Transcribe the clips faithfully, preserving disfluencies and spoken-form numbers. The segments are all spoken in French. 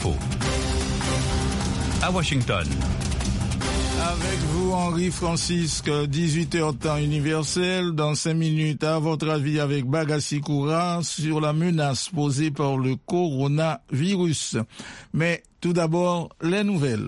l'info. À Washington. Avec vous, Henri Francisque, dix-huit heures temps universel. Dans cinq minutes, à votre avis, avec Bagassi Koura sur la menace posée par le coronavirus. Mais tout d'abord, les nouvelles.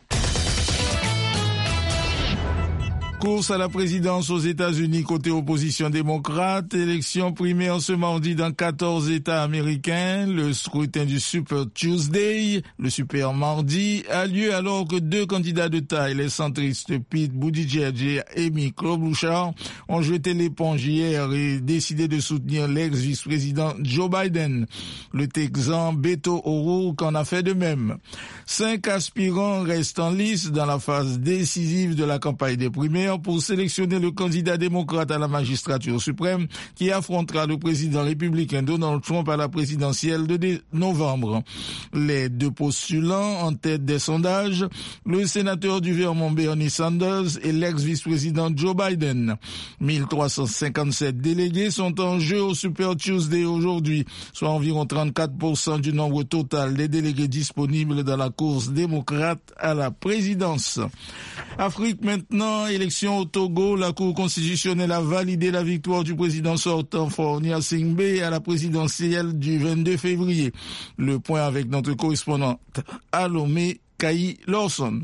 Course à la présidence aux États-Unis côté opposition démocrate, élection primaire ce mardi dans quatorze États américains. Le scrutin du Super Tuesday, le Super Mardi, a lieu alors que deux candidats de taille, les centristes Pete Buttigieg et Amy Klobuchar, ont jeté l'éponge hier et décidé de soutenir l'ex-vice-président Joe Biden. Le Texan Beto O'Rourke en a fait de même. Cinq aspirants restent en lice dans la phase décisive de la campagne des primaires pour sélectionner le candidat démocrate à la magistrature suprême qui affrontera le président républicain Donald Trump à la présidentielle de novembre. Les deux postulants en tête des sondages, le sénateur du Vermont Bernie Sanders et l'ex-vice-président Joe Biden. mille trois cent cinquante-sept délégués sont en jeu au Super Tuesday aujourd'hui, soit environ trente-quatre pour cent du nombre total des délégués disponibles dans la course démocrate à la présidence. Afrique maintenant, élection au Togo, la Cour constitutionnelle a validé la victoire du président sortant Faure Gnassingbé à la présidentielle du vingt-deux février. Le point avec notre correspondante à Lomé, Kayi Lawson.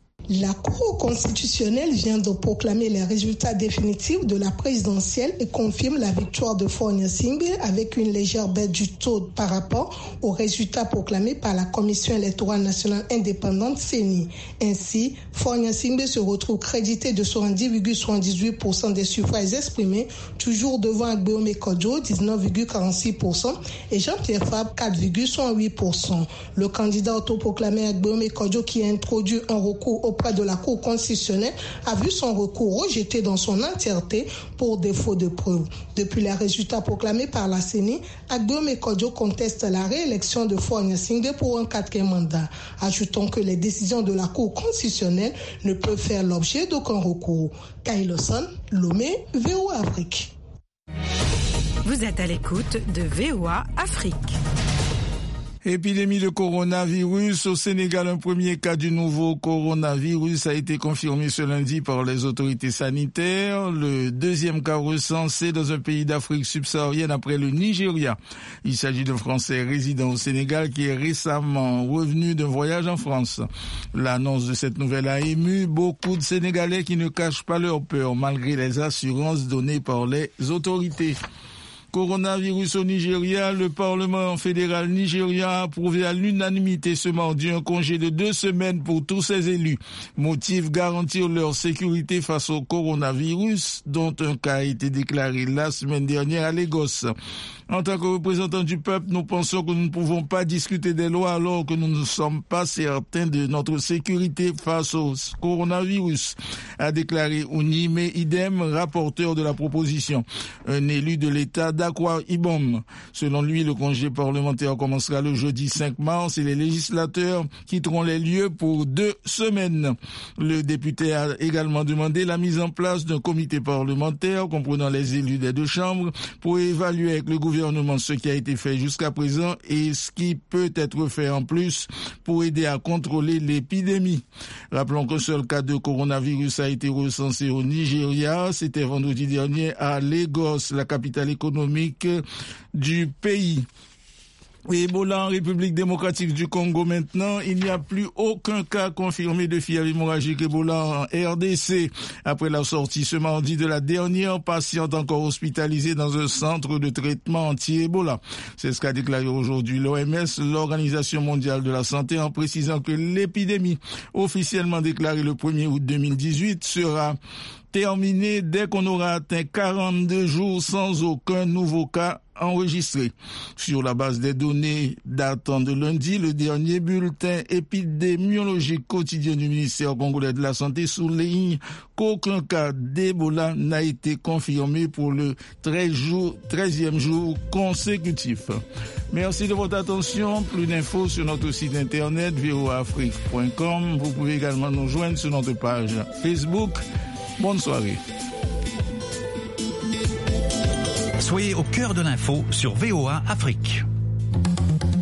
La Cour constitutionnelle vient de proclamer les résultats définitifs de la présidentielle et confirme la victoire de Faure Gnassingbé avec une légère baisse du taux par rapport aux résultats proclamés par la Commission électorale nationale indépendante C E N I. Ainsi, Faure Gnassingbé se retrouve crédité de soixante-dix virgule soixante-dix-huit pour cent des suffrages exprimés, toujours devant Agbeome Kodjo, dix-neuf virgule quarante-six pour cent, et Jean-Pierre Fabre, quatre virgule soixante-huit pour cent. Le candidat autoproclamé Agbeome Kodjo, qui a introduit un recours au auprès de la Cour constitutionnelle, a vu son recours rejeté dans son entièreté pour défaut de preuves. Depuis les résultats proclamés par la C E N I, Agbeome Kodjo conteste la réélection de Faure Gnassingbé pour un quatrième mandat. Ajoutons que les décisions de la Cour constitutionnelle ne peuvent faire l'objet d'aucun recours. Kayi Lawson, Lomé, V O A Afrique. Vous êtes à l'écoute de V O A Afrique. Épidémie de coronavirus au Sénégal. Un premier cas du nouveau coronavirus a été confirmé ce lundi par les autorités sanitaires. Le deuxième cas recensé dans un pays d'Afrique subsaharienne après le Nigeria. Il s'agit d'un Français résident au Sénégal qui est récemment revenu d'un voyage en France. L'annonce de cette nouvelle a ému beaucoup de Sénégalais qui ne cachent pas leur peur malgré les assurances données par les autorités. Coronavirus au Nigeria, le Parlement fédéral nigérien a approuvé à l'unanimité ce mardi un congé de deux semaines pour tous ses élus. Motif, garantir leur sécurité face au coronavirus, dont un cas a été déclaré la semaine dernière à Lagos. En tant que représentants du peuple, nous pensons que nous ne pouvons pas discuter des lois alors que nous ne sommes pas certains de notre sécurité face au coronavirus, a déclaré Unime Idem, rapporteur de la proposition, un élu de l'État d'Akwa Ibom. Selon lui, le congé parlementaire commencera le jeudi cinq mars et les législateurs quitteront les lieux pour deux semaines. Le député a également demandé la mise en place d'un comité parlementaire comprenant les élus des deux chambres pour évaluer avec le gouvernement ce qui a été fait jusqu'à présent et ce qui peut être fait en plus pour aider à contrôler l'épidémie. Rappelons qu'un seul cas de coronavirus a été recensé au Nigeria. C'était vendredi dernier à Lagos, la capitale économique du pays. Ebola en République démocratique du Congo maintenant, il n'y a plus aucun cas confirmé de fièvre hémorragique Ebola en R D C après la sortie ce mardi de la dernière patiente encore hospitalisée dans un centre de traitement anti-Ebola. C'est ce qu'a déclaré aujourd'hui l'O M S, l'Organisation mondiale de la santé, en précisant que l'épidémie officiellement déclarée le premier août deux mille dix-huit sera terminée dès qu'on aura atteint quarante-deux jours sans aucun nouveau cas enregistré. Sur la base des données datant de lundi, le dernier bulletin épidémiologique quotidien du ministère congolais de la Santé souligne qu'aucun cas d'Ebola n'a été confirmé pour le treizième jour consécutif. Merci de votre attention. Plus d'infos sur notre site internet v o a afrique point com. Vous pouvez également nous joindre sur notre page Facebook. Bonne soirée. Soyez au cœur de l'info sur V O A Afrique.